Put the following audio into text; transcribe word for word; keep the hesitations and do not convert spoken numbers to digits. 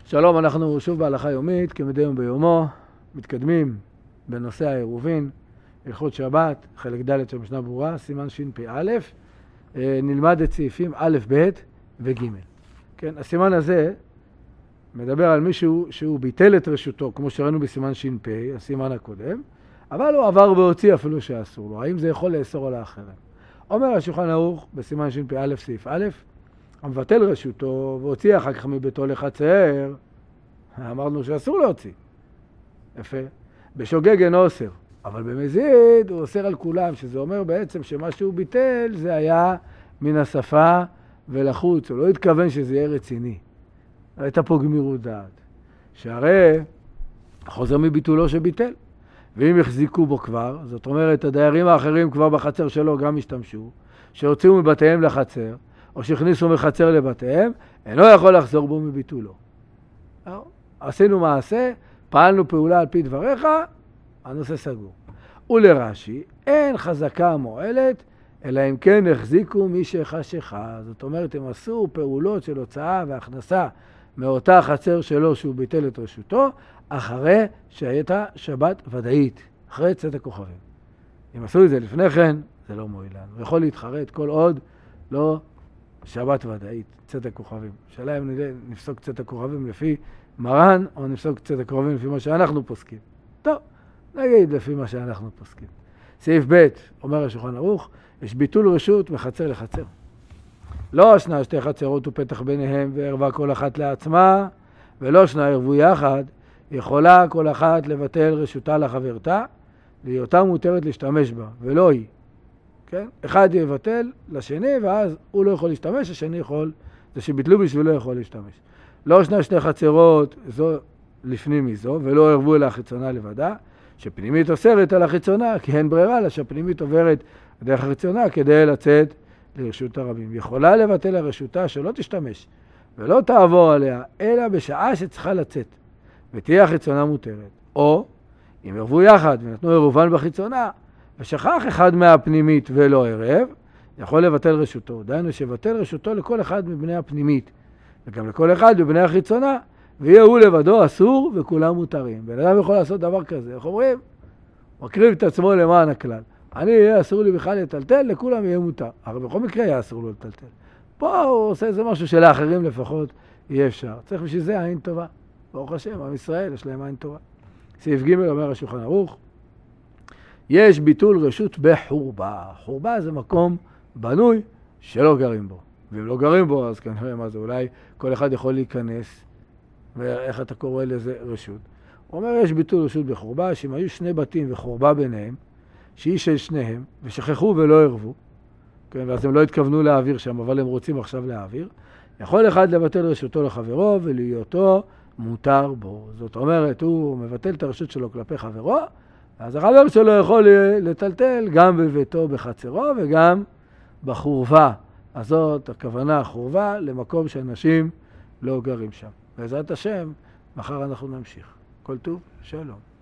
שלום, אנחנו שוב בהלכה יומית, כמדי יום ביומו, מתקדמים בנושא העירובין, הלכות שבת, חלק ד' של משנה ברורה, סימן שפ"א, נלמד את סעיפים א', ב' וג'. כן, הסימן הזה מדבר על מישהו שהוא ביטל את רשותו, כמו שראינו בסימן שפ"א, הסימן הקודם, אבל הוא עבר והוציא אפילו שאסור לו. האם זה יכול לאסור על האחרים? אומר השולחן ערוך בסימן שפ"א סעיף א', המבטל רשותו והוציא אחר כך מביתו לחצר, אמרנו שאסור להוציא. יפה. בשוגג אינו אוסר, אבל במזיד הוא אוסר על כולם, שזה אומר בעצם שמה שהוא ביטל זה היה מן השפה ולחוץ, הוא לא התכוון שזה יהיה רציני. הייתה פה גמירות דעת. שהרי חוזר מביטולו שביטל, ואם החזיקו בו כבר, זאת אומרת הדיירים האחרים כבר בחצר שלו גם השתמשו, שהוציאו מבתיהם לחצר, או שהכניסו מחצר לבתיהם, אינו יכול לחזור בו מביטולו. עשינו מעשה, פעלנו פעולה על פי דבריך, הנושא סגור. ולרש"י, אין חזקה מועלת, אלא אם כן החזיקו מי שחשיכה. זאת אומרת, הם עשו פעולות של הוצאה והכנסה מאותה חצר שלו שהוא ביטל את רשותו, אחרי שהייתה שבת ודאית, אחרי צאת הכוכבים. אם עשו את זה לפני כן, זה לא מועיל לנו. הוא יכול להתחרט כל עוד לא שבת ודאית, צאת הכוכבים. שאלה אם נפסוק צאת הכוכבים לפי מרן, או נפסוק צאת הכוכבים לפי מה שאנחנו פוסקים. טוב, נגיד לפי מה שאנחנו פוסקים. סעיף ב' אומר השולחן ערוך, יש ביטול רשות מחצר לחצר. לא שנה שתי חצרות ופתח ביניהם וערבה כל אחת לעצמה, ולא שנה ערבו יחד, יכולה כל אחת לבטל רשותה לחברתה, להיותה מותרת להשתמש בה, ולא היא. כן? אחד יבטל לשני, ואז הוא לא יכול להשתמש, השני יכול, זה שביטלו בשבילו יכול להשתמש. לא שנה שתי חצרות, זו לפנים מזו, ולא ערבו אלא החיצונה לבדה, שפנימית אוסרת על החיצונה, כי אין ברירה לה שהפנימית עוברת דרך החיצונה כדי לצאת לרשות הרבים. יכולה לבטל הרשותה שלא תשתמש, ולא תעבור עליה, אלא בשעה שצריכה לצאת, ותהיה החיצונה מותרת. או, אם ערבו יחד ונתנו עירובן בחיצונה, ושכח אחד מהפנימית ולא ערב, יכול לבטל רשותו. דיינו שבטל רשותו לכל אחד מבני הפנימית, וגם לכל אחד מבני החיצונה, ויהיה הוא לבדו אסור וכולם מותרים. בן אדם יכול לעשות דבר כזה, איך אומרים? מקריב את עצמו למען הכלל. אני יהיה אסור לי בכלל לטלטל, לכולם יהיה מותר. הרי בכל מקרה יהיה אסור לו לטלטל. פה הוא עושה איזה משהו שלאחרים לפחות יהיה אפשר. צריך בשביל זה עין טובה. ברוך השם, עם ישראל יש להם עין טובה. סעיף ג' אומר השולחן ערוך, יש ביטול רשות בחורבה. חורבה זה מקום בנוי שלא גרים בו. ואם לא גרים בו, אז כנראה מה זה, אולי כל אחד יכול להיכנס, ואיך אתה קורא לזה רשות. הוא אומר, יש ביטול רשות בחורבה, שאם היו שני בתים וחורבה ביניהם, שהיא של שניהם, ושכחו ולא ערבו, כן, ואז הם לא התכוונו להעביר שם, אבל הם רוצים עכשיו להעביר, יכול אחד לבטל רשותו לחברו, ולהיותו מותר בו. זאת אומרת, הוא מבטל את הרשות שלו כלפי חברו, אז החבר שלו יכול לטלטל גם בביתו בחצרו, וגם בחורבה. אז זאת הכוונה החורבה למקום שאנשים לא גרים שם. בעזרת השם, מחר אנחנו נמשיך. כל טוב, שלום.